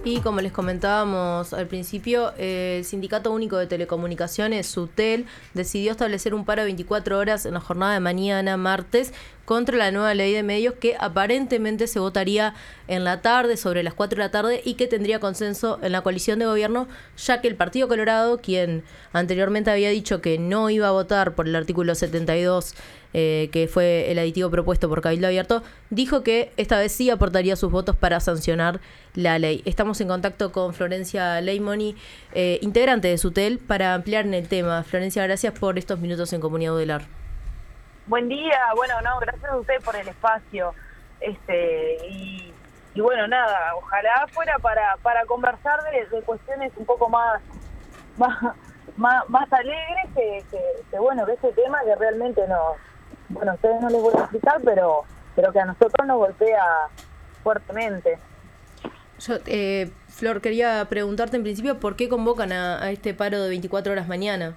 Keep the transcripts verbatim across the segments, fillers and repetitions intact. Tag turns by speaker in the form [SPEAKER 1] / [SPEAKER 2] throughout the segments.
[SPEAKER 1] Y como les comentábamos al principio, eh, el Sindicato Único de Telecomunicaciones, SUTEL, decidió establecer un paro de veinticuatro horas en la jornada de mañana, martes, contra la nueva ley de medios que aparentemente se votaría en la tarde, sobre las cuatro de la tarde, y que tendría consenso en la coalición de gobierno, ya que el Partido Colorado, quien anteriormente había dicho que no iba a votar por el artículo setenta y dos, eh, que fue el aditivo propuesto por Cabildo Abierto, dijo que esta vez sí aportaría sus votos para sancionar la ley. Estamos en contacto con Florencia Leimoni, eh, integrante de SUTEL, para ampliar en el tema. Florencia, gracias por estos minutos en Comunidad Udelar.
[SPEAKER 2] Buen día, bueno, no, gracias a usted por el espacio. Este y, y bueno, nada, ojalá fuera para para conversar de, de cuestiones un poco más más más, más alegres que, que, que bueno, de ese tema que realmente nos, bueno, a ustedes no les voy a explicar, pero pero que a nosotros nos golpea fuertemente.
[SPEAKER 1] Yo, eh, Flor, quería preguntarte en principio por qué convocan a, a este paro de veinticuatro horas mañana.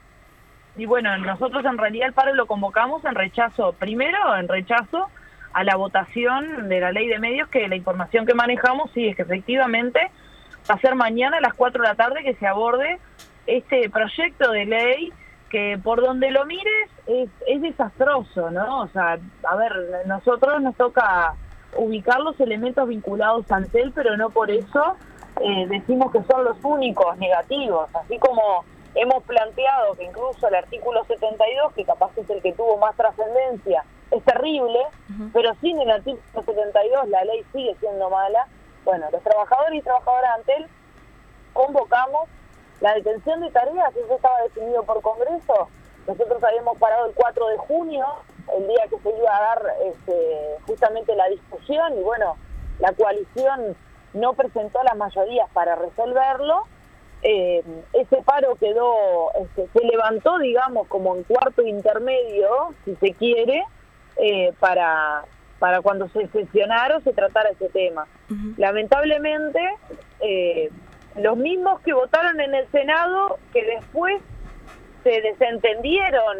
[SPEAKER 2] Y bueno, nosotros en realidad el paro lo convocamos en rechazo, primero en rechazo a la votación de la ley de medios, que la información que manejamos sí es que efectivamente va a ser mañana a las cuatro de la tarde que se aborde este proyecto de ley que por donde lo mires es, es desastroso, ¿no? O sea, a ver, nosotros nos toca ubicar los elementos vinculados ante él, pero no por eso eh, decimos que son los únicos negativos, así como hemos planteado que incluso el artículo setenta y dos, que capaz es el que tuvo más trascendencia, es terrible, uh-huh. pero sin el artículo setenta y dos la ley sigue siendo mala. Bueno, los trabajadores y trabajadoras ante él convocamos la detención de tareas, eso estaba definido por Congreso. Nosotros habíamos parado el cuatro de junio, el día que se iba a dar este, justamente la discusión, y bueno, la coalición no presentó las mayorías para resolverlo. Eh, ese paro quedó, este, se levantó, digamos, como en cuarto intermedio, si se quiere, eh, para, para cuando se sesionara o se tratara ese tema. Uh-huh. Lamentablemente, eh, los mismos que votaron en el Senado, que después se desentendieron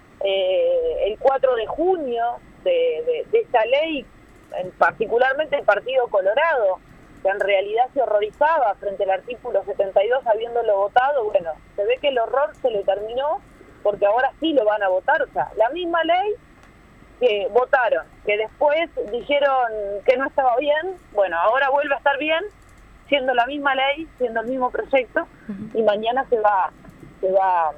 [SPEAKER 2] eh, el cuatro de junio de, de, de esta ley, en, particularmente el Partido Colorado, que en realidad se horrorizaba frente al artículo setenta y dos habiéndolo votado. Bueno, se ve que el horror se le terminó porque ahora sí lo van a votar. O sea, la misma ley que votaron, que después dijeron que no estaba bien, bueno, ahora vuelve a estar bien, siendo la misma ley, siendo el mismo proyecto, uh-huh. y mañana se va, se va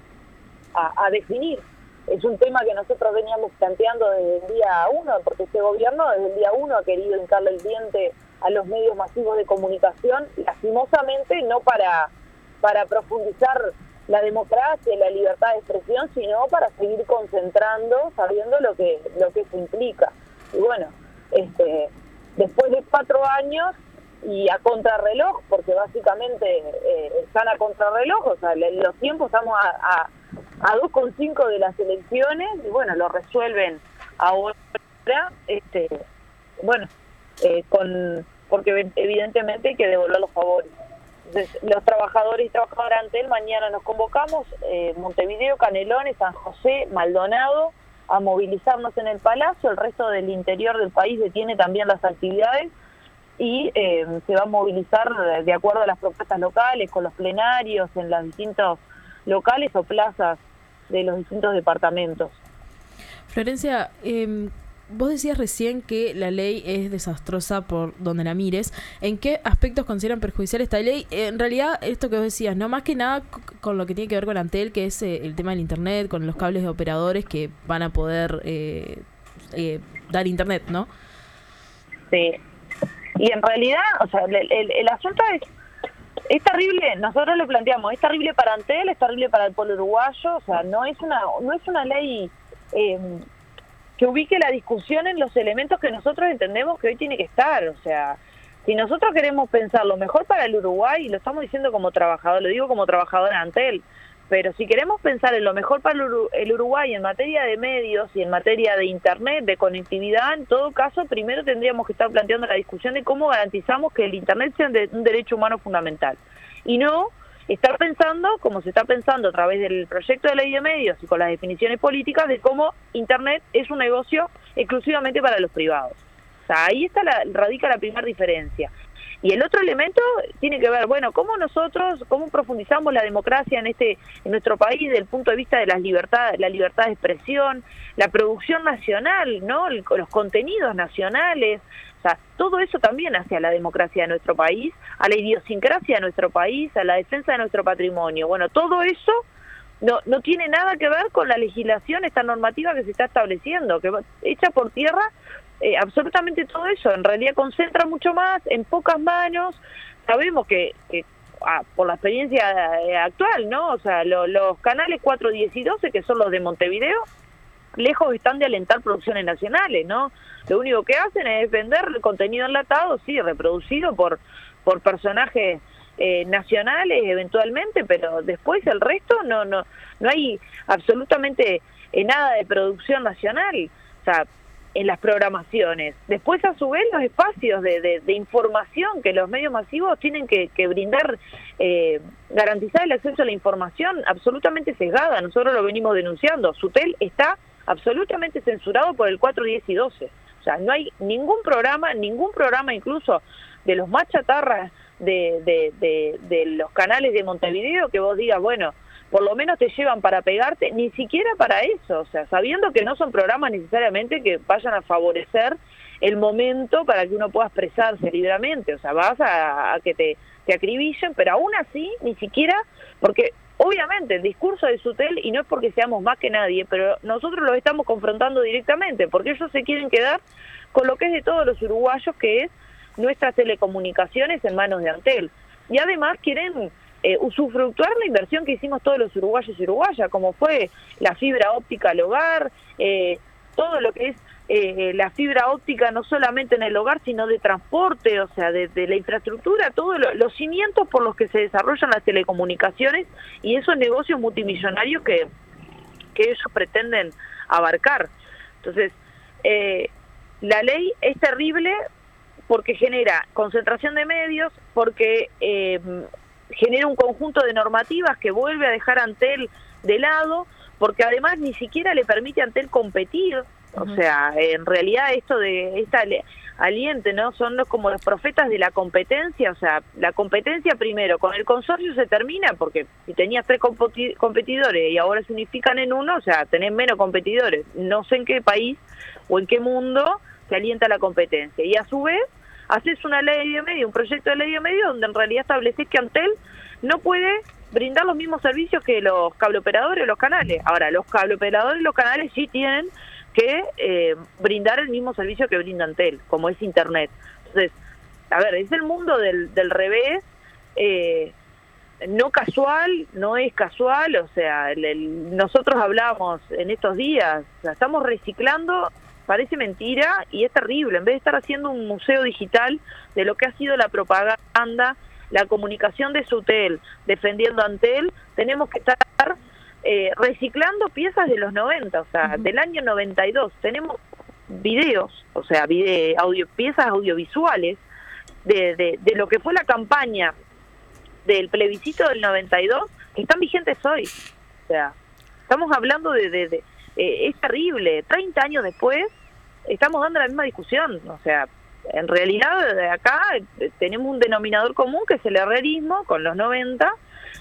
[SPEAKER 2] a, a definir. Es un tema que nosotros veníamos planteando desde el día uno, porque este gobierno desde el día uno ha querido hincarle el diente a los medios masivos de comunicación, lastimosamente no para para profundizar la democracia y la libertad de expresión, sino para seguir concentrando, sabiendo lo que lo que eso implica. Y bueno, este después de cuatro años y a contrarreloj, porque básicamente eh, están a contrarreloj, o sea, en los tiempos estamos a, a, a dos coma cinco de las elecciones, y bueno, lo resuelven ahora, este bueno, Eh, con porque evidentemente hay que devolver los favores. Entonces, los trabajadores y trabajadoras ante él mañana nos convocamos, eh, Montevideo, Canelones, San José, Maldonado, a movilizarnos en el Palacio. El resto del interior del país detiene también las actividades y eh, se va a movilizar de acuerdo a las propuestas locales, con los plenarios en los distintos locales o plazas de los distintos departamentos.
[SPEAKER 1] Florencia, eh... vos decías recién que la ley es desastrosa por donde la mires. ¿En qué aspectos consideran perjudicial esta ley? En realidad, esto que vos decías, no más que nada con lo que tiene que ver con Antel, que es eh, el tema del internet, con los cables de operadores que van a poder eh, eh, dar internet, ¿no?
[SPEAKER 2] Sí. Y en realidad, o sea, el, el, el asunto es, es terrible. Nosotros lo planteamos, es terrible para Antel, es terrible para el pueblo uruguayo. O sea, no es una, no es una ley Eh, que ubique la discusión en los elementos que nosotros entendemos que hoy tiene que estar. O sea, si nosotros queremos pensar lo mejor para el Uruguay, y lo estamos diciendo como trabajador, lo digo como trabajadora de Antel, pero si queremos pensar en lo mejor para el Uruguay en materia de medios y en materia de internet, de conectividad, en todo caso, primero tendríamos que estar planteando la discusión de cómo garantizamos que el internet sea un derecho humano fundamental. Y no estar pensando, como se está pensando a través del proyecto de ley de medios y con las definiciones políticas, de cómo Internet es un negocio exclusivamente para los privados. O sea, ahí está la, radica la primera diferencia. Y el otro elemento tiene que ver, bueno, cómo nosotros, cómo profundizamos la democracia en este en nuestro país desde el punto de vista de las libertades, la libertad de expresión, la producción nacional, ¿no? El, los contenidos nacionales, o sea, todo eso también hacia la democracia de nuestro país, a la idiosincrasia de nuestro país, a la defensa de nuestro patrimonio. Bueno, todo eso no no tiene nada que ver con la legislación, esta normativa que se está estableciendo, que echa por tierra eh, absolutamente todo eso. En realidad concentra mucho más en pocas manos. Sabemos que, que ah, por la experiencia eh, actual, ¿no? O sea, lo, los canales cuatro, diez y doce, que son los de Montevideo, lejos están de alentar producciones nacionales, ¿no? Lo único que hacen es vender el contenido enlatado, sí, reproducido por por personajes eh, nacionales eventualmente, pero después el resto no no no hay absolutamente eh, nada de producción nacional, o sea, en las programaciones. Después, a su vez, los espacios de, de, de información que los medios masivos tienen que, que brindar, eh, garantizar el acceso a la información absolutamente sesgada. Nosotros lo venimos denunciando. Sutel está absolutamente censurado por el cuatro, diez y doce. O sea, no hay ningún programa, ningún programa incluso de los más chatarras de, de, de, de los canales de Montevideo que vos digas, bueno, por lo menos te llevan para pegarte, ni siquiera para eso, o sea, sabiendo que no son programas necesariamente que vayan a favorecer el momento para que uno pueda expresarse libremente, o sea, vas a, a que te, te acribillen, pero aún así, ni siquiera, porque obviamente el discurso de Sutel, y no es porque seamos más que nadie, pero nosotros los estamos confrontando directamente, porque ellos se quieren quedar con lo que es de todos los uruguayos, que es nuestras telecomunicaciones en manos de Antel, y además quieren Eh, usufructuar la inversión que hicimos todos los uruguayos y uruguayas, como fue la fibra óptica al hogar, eh, todo lo que es eh, la fibra óptica no solamente en el hogar, sino de transporte, o sea, de, de la infraestructura, todos lo, los cimientos por los que se desarrollan las telecomunicaciones y esos negocios multimillonarios que, que ellos pretenden abarcar. Entonces, eh, la ley es terrible porque genera concentración de medios, porque eh, genera un conjunto de normativas que vuelve a dejar a Antel de lado, porque además ni siquiera le permite a Antel competir. O uh-huh. sea, en realidad esto de esta aliente, ¿no? Son los, como los profetas de la competencia. O sea, la competencia primero con el consorcio se termina, porque si tenías tres competi- competidores y ahora se unifican en uno, o sea, tenés menos competidores. No sé en qué país o en qué mundo se alienta la competencia. Y a su vez haces una ley de medio, un proyecto de ley de medio donde en realidad estableces que Antel no puede brindar los mismos servicios que los cableoperadores o los canales. Ahora, los cableoperadores y los canales sí tienen que eh, brindar el mismo servicio que brinda Antel, como es Internet. Entonces, a ver, es el mundo del, del revés, eh, no casual, no es casual, o sea, el, el, nosotros hablamos en estos días, o sea, estamos reciclando. Parece mentira y es terrible. En vez de estar haciendo un museo digital de lo que ha sido la propaganda, la comunicación de Sutel, defendiendo a Antel, tenemos que estar eh, reciclando piezas de los noventa, o sea, uh-huh. del año noventa y dos. Tenemos videos, o sea, video, audio, piezas audiovisuales de, de, de lo que fue la campaña del plebiscito del noventa y dos, que están vigentes hoy. O sea, estamos hablando de... de, de eh, es terrible. treinta años después estamos dando la misma discusión, o sea, en realidad acá tenemos un denominador común que es el herrerismo con los noventa,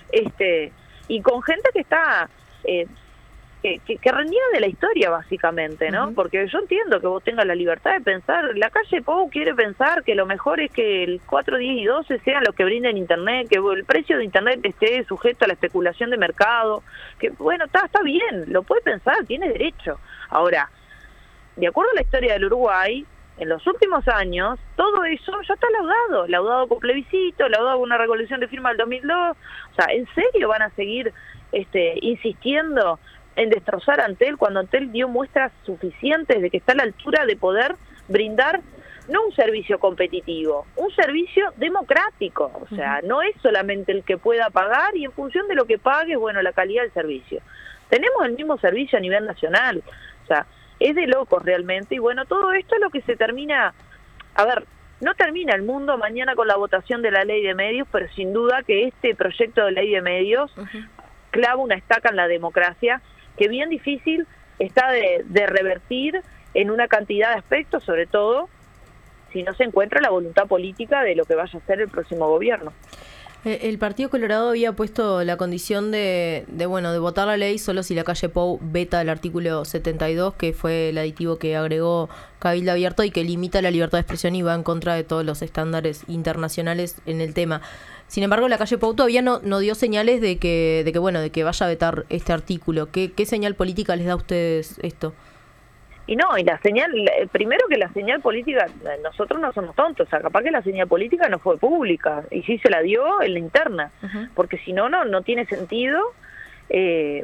[SPEAKER 2] este, y con gente que está eh, que, que, que reniega de la historia básicamente, ¿no? Uh-huh. Porque yo entiendo que vos tengas la libertad de pensar, la calle Pou quiere pensar que lo mejor es que el cuatro, diez y doce sean los que brinden Internet, que el precio de Internet esté sujeto a la especulación de mercado, que bueno, está está bien, lo puede pensar, tiene derecho. Ahora, de acuerdo a la historia del Uruguay, en los últimos años, todo eso ya está laudado, laudado con plebiscito, laudado con una recolección de firmas del dos mil dos, o sea, ¿en serio van a seguir este, insistiendo en destrozar a Antel cuando Antel dio muestras suficientes de que está a la altura de poder brindar no un servicio competitivo, un servicio democrático? O sea, no es solamente el que pueda pagar y en función de lo que pague, bueno, la calidad del servicio. Tenemos el mismo servicio a nivel nacional, o sea, es de locos realmente, y bueno, todo esto es lo que se termina, a ver, no termina el mundo mañana con la votación de la ley de medios, pero sin duda que este proyecto de ley de medios uh-huh. clava una estaca en la democracia, que bien difícil está de, de revertir en una cantidad de aspectos, sobre todo si no se encuentra la voluntad política de lo que vaya a ser el próximo gobierno.
[SPEAKER 1] El Partido Colorado había puesto la condición de, de bueno de votar la ley solo si la calle Pou veta el artículo setenta y dos, que fue el aditivo que agregó Cabildo Abierto y que limita la libertad de expresión y va en contra de todos los estándares internacionales en el tema. Sin embargo, la calle Pou todavía no, no dio señales de que, de que bueno de que vaya a vetar este artículo. ¿Qué, qué señal política les da a ustedes esto?
[SPEAKER 2] Y no, y la señal, primero que la señal política, nosotros no somos tontos, o sea, capaz que la señal política no fue pública, y sí se la dio en la interna, uh-huh. porque si no, no no tiene sentido eh,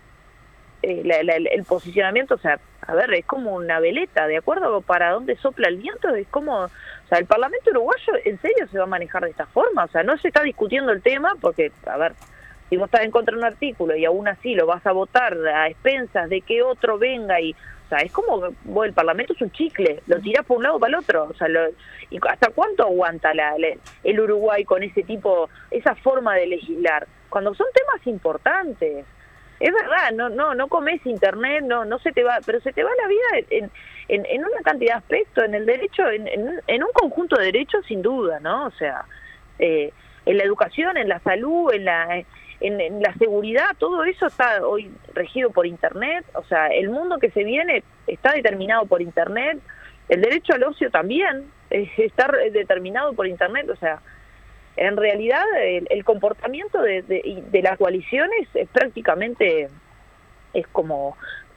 [SPEAKER 2] eh, la, la, el posicionamiento, o sea, a ver, es como una veleta, ¿de acuerdo? Para dónde sopla el viento, es como, o sea, el Parlamento uruguayo, ¿en serio se va a manejar de esta forma? O sea, no se está discutiendo el tema, porque, a ver, si vos estás en contra de un artículo y aún así lo vas a votar a expensas de que otro venga y... O sea, es como, bueno, el Parlamento es un chicle, lo tirás por un lado para el otro, o sea, lo, ¿y hasta cuánto aguanta la, la, el Uruguay con ese tipo, esa forma de legislar? Cuando son temas importantes, es verdad, no no no comes internet, no no se te va, pero se te va la vida en, en, en una cantidad de aspectos, en el derecho, en, en, en un conjunto de derechos sin duda, ¿no? O sea, eh, en la educación, en la salud, en la... En, en la seguridad, todo eso está hoy regido por Internet, o sea, el mundo que se viene está determinado por Internet, el derecho al ocio también eh, está determinado por Internet, o sea, en realidad el, el comportamiento de, de, de las coaliciones es prácticamente, es como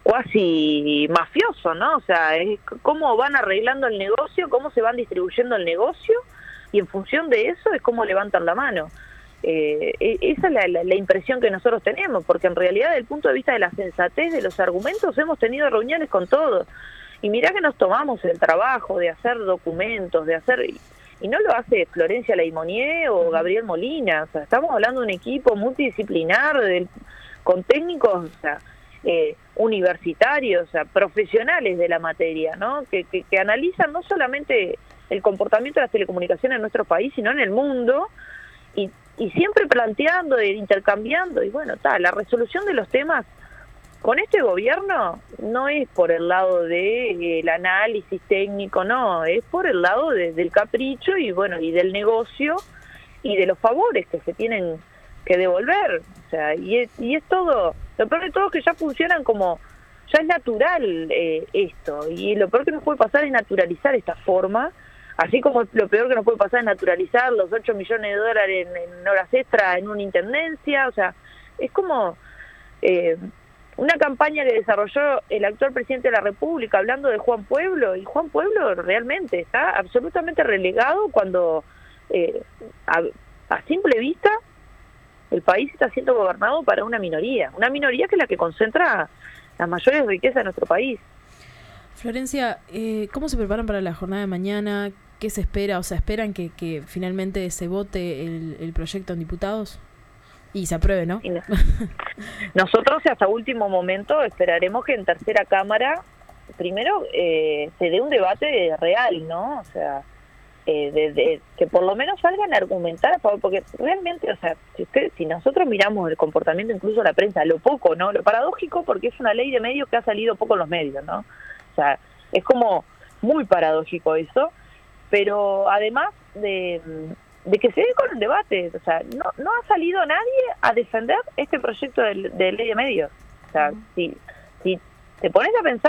[SPEAKER 2] cuasi mafioso, ¿no? O sea, es cómo van arreglando el negocio, cómo se van distribuyendo el negocio, y en función de eso es cómo levantan la mano. Eh, esa es la, la, la impresión que nosotros tenemos, porque en realidad desde el punto de vista de la sensatez de los argumentos hemos tenido reuniones con todos, y mirá que nos tomamos el trabajo de hacer documentos, de hacer, y, y no lo hace Florencia Leimonier o Gabriel Molina, o sea, estamos hablando de un equipo multidisciplinar de, con técnicos, o sea, eh, universitarios, o sea, profesionales de la materia, ¿no? Que, que, que analizan no solamente el comportamiento de las telecomunicaciones en nuestro país, sino en el mundo, y y siempre planteando, intercambiando, y bueno, tal, la resolución de los temas con este gobierno no es por el lado de el análisis técnico, no, es por el lado de, del capricho y bueno, y del negocio y de los favores que se tienen que devolver, o sea, y es, y es todo, lo peor de todo es que ya funcionan como, ya es natural eh, esto, y lo peor que nos puede pasar es naturalizar esta forma. Así como lo peor que nos puede pasar es naturalizar los ocho millones de dólares en, en horas extra en una intendencia, o sea, es como eh, una campaña que desarrolló el actual presidente de la República hablando de Juan Pueblo, y Juan Pueblo realmente está absolutamente relegado cuando eh, a, a simple vista el país está siendo gobernado para una minoría, una minoría que es la que concentra las mayores riquezas de nuestro país.
[SPEAKER 3] Florencia, eh, ¿cómo se preparan para la jornada de mañana? ¿Qué se espera? O sea, ¿esperan que, que finalmente se vote el, el proyecto en diputados? Y se apruebe, ¿no?
[SPEAKER 2] no. Nosotros hasta último momento esperaremos que en tercera cámara, primero, eh, se dé un debate real, ¿no? O sea, eh, de, de, que por lo menos salgan a argumentar a favor, porque realmente, o sea, si, usted, si nosotros miramos el comportamiento incluso de la prensa, lo poco, ¿no? Lo paradójico, porque es una ley de medios que ha salido poco en los medios, ¿no? O sea, es como muy paradójico eso, pero además de, de que se dé con el debate, o sea, no no ha salido nadie a defender este proyecto de, de ley de medios. O sea, uh-huh. si, si te pones a pensar,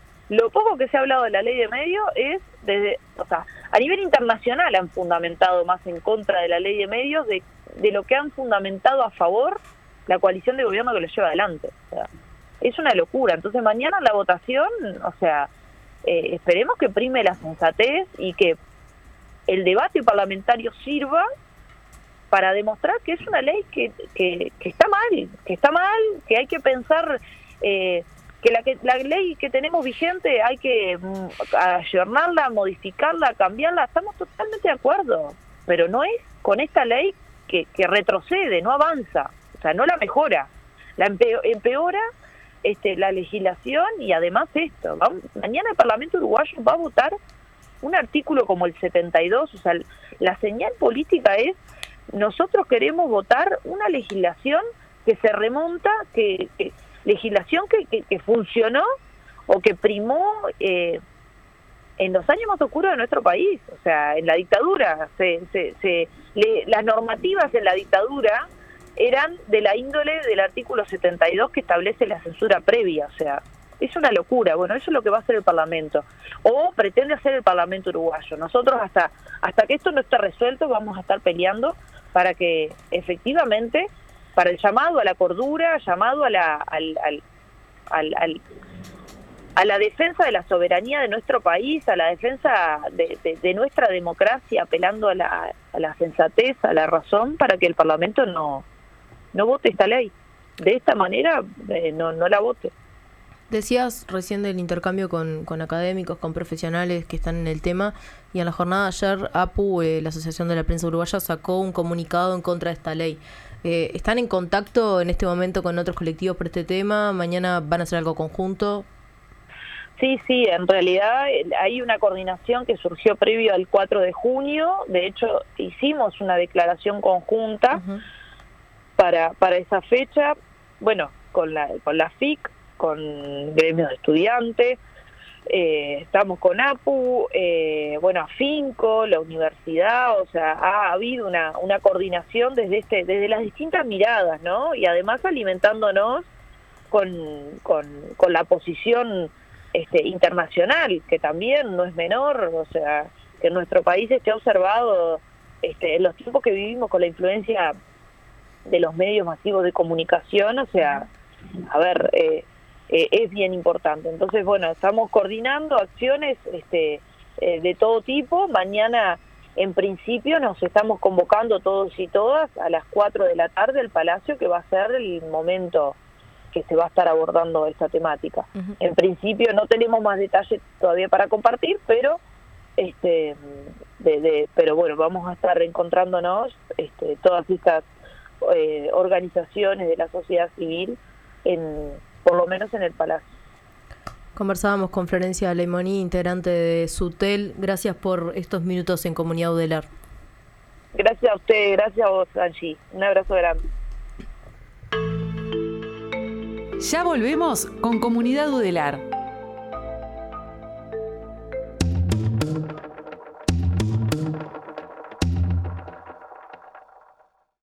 [SPEAKER 2] lo poco que se ha hablado de la ley de medios es, desde, o sea, a nivel internacional han fundamentado más en contra de la ley de medios de, de lo que han fundamentado a favor la coalición de gobierno que lo lleva adelante. O sea, es una locura. Entonces mañana la votación, o sea, eh, esperemos que prime la sensatez y que el debate parlamentario sirva para demostrar que es una ley que, que, que está mal, que está mal, que hay que pensar eh, que la, que la ley que tenemos vigente hay que mm, ayornarla, modificarla, cambiarla. Estamos totalmente de acuerdo, pero no es con esta ley que, que retrocede, no avanza, o sea, no la mejora, la empeora, empeora Este, la legislación y además esto. Vamos, mañana el Parlamento uruguayo va a votar un artículo como el setenta y dos, o sea, la señal política es, nosotros queremos votar una legislación que se remonta, que, que legislación que, que, que funcionó o que primó eh, en los años más oscuros de nuestro país, o sea, en la dictadura, se, se, se, le, las normativas en la dictadura eran de la índole del artículo setenta y dos que establece la censura previa, o sea, es una locura. Bueno, eso es lo que va a hacer el Parlamento, o pretende hacer el Parlamento uruguayo. Nosotros hasta hasta que esto no esté resuelto vamos a estar peleando para que efectivamente, para el llamado a la cordura, llamado a la al, al, al, al a la defensa de la soberanía de nuestro país, a la defensa de, de, de nuestra democracia, apelando a la, a la sensatez, a la razón, para que el Parlamento no no vote esta ley. De esta manera eh, no, no la vote.
[SPEAKER 1] Decías recién del intercambio con, con académicos, con profesionales que están en el tema, y en la jornada de ayer A P U, eh, la Asociación de la Prensa Uruguaya, sacó un comunicado en contra de esta ley. Eh, ¿Están en contacto en este momento con otros colectivos por este tema? ¿Mañana van a hacer algo conjunto?
[SPEAKER 2] Sí, sí, en realidad hay una coordinación que surgió previo al cuatro de junio. De hecho, hicimos una declaración conjunta uh-huh. para para esa fecha, bueno, con la con la F I C, con gremios de estudiantes, eh, estamos con A P U, eh, bueno, Afinco, la universidad, o sea, ha habido una una coordinación desde este desde las distintas miradas, ¿no? Y además alimentándonos con con con la posición este internacional, que también no es menor, o sea, que en nuestro país esté observado este en los tiempos que vivimos con la influencia de los medios masivos de comunicación, o sea, a ver, eh, eh, es bien importante. Entonces, bueno, estamos coordinando acciones este eh, de todo tipo. Mañana, en principio, nos estamos convocando todos y todas a las cuatro de la tarde al Palacio, que va a ser el momento que se va a estar abordando esta temática. Uh-huh. En principio no tenemos más detalles todavía para compartir, pero este de, de pero bueno, vamos a estar encontrándonos este todas estas eh, organizaciones de la sociedad civil en por lo menos en el Palacio.
[SPEAKER 1] Conversábamos con Florencia Leimoní, integrante de SUTEL. Gracias por estos minutos en Comunidad Udelar.
[SPEAKER 2] Gracias a usted, gracias a vos, Angie. Un abrazo grande.
[SPEAKER 4] Ya volvemos con Comunidad Udelar.